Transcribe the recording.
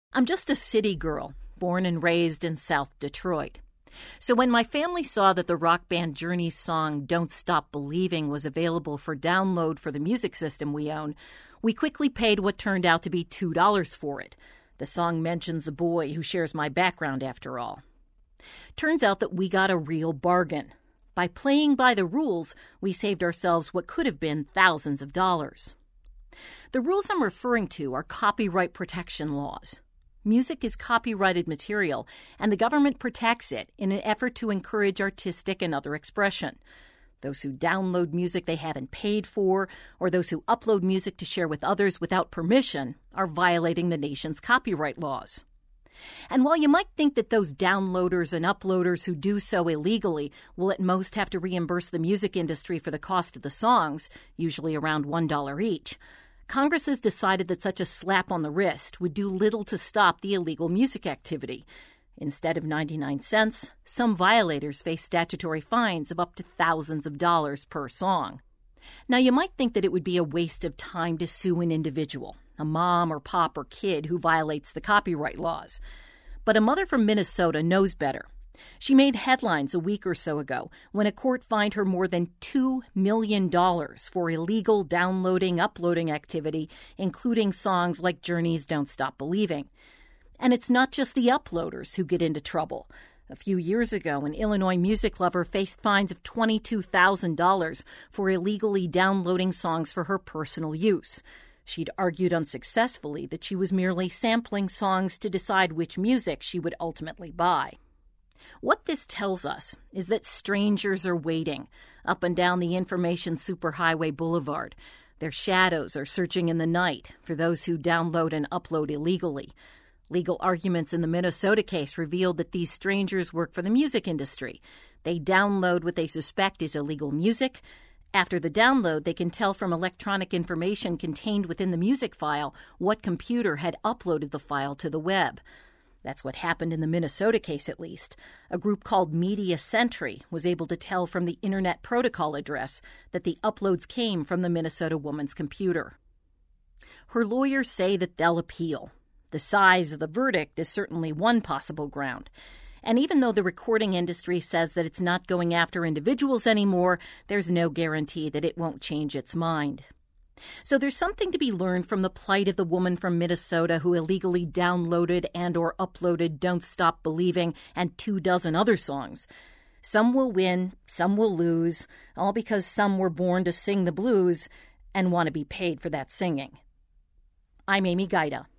I'm just a city girl, born and raised in South Detroit. So when my family saw that the rock band Journey's song Don't Stop Believing was available for download for the music system we own, we quickly paid what turned out to be $2 for it. The song mentions a boy who shares my background after all. Turns out that we got a real bargain. By playing by the rules, we saved ourselves what could have been thousands of dollars. The rules I'm referring to are copyright protection laws. Music is copyrighted material, and the government protects it in an effort to encourage artistic and other expression. Those who download music they haven't paid for, or those who upload music to share with others without permission, are violating the nation's copyright laws. And while you might think that those downloaders and uploaders who do so illegally will at most have to reimburse the music industry for the cost of the songs, usually around $1 each, Congress has decided that such a slap on the wrist would do little to stop the illegal music activity. Instead of 99 cents, some violators face statutory fines of up to thousands of dollars per song. Now, you might think that it would be a waste of time to sue an individual, a mom or pop or kid who violates the copyright laws. But a mother from Minnesota knows better. She made headlines a week or so ago when a court fined her more than $2 million for illegal downloading, uploading activity, including songs like Journey's Don't Stop Believing. And it's not just the uploaders who get into trouble. A few years ago, an Illinois music lover faced fines of $22,000 for illegally downloading songs for her personal use. She'd argued unsuccessfully that she was merely sampling songs to decide which music she would ultimately buy. What this tells us is that strangers are waiting up and down the information superhighway boulevard. Their shadows are searching in the night for those who download and upload illegally. Legal arguments in the Minnesota case revealed that these strangers work for the music industry. They download what they suspect is illegal music. After the download, they can tell from electronic information contained within the music file what computer had uploaded the file to the web. That's what happened in the Minnesota case, at least. A group called Media Sentry was able to tell from the Internet Protocol address that the uploads came from the Minnesota woman's computer. Her lawyers say that they'll appeal. The size of the verdict is certainly one possible ground. And even though the recording industry says that it's not going after individuals anymore, there's no guarantee that it won't change its mind. So there's something to be learned from the plight of the woman from Minnesota who illegally downloaded and or uploaded Don't Stop Believing and 24 other songs. Some will win, some will lose, all because some were born to sing the blues and want to be paid for that singing. I'm Amy Gaida.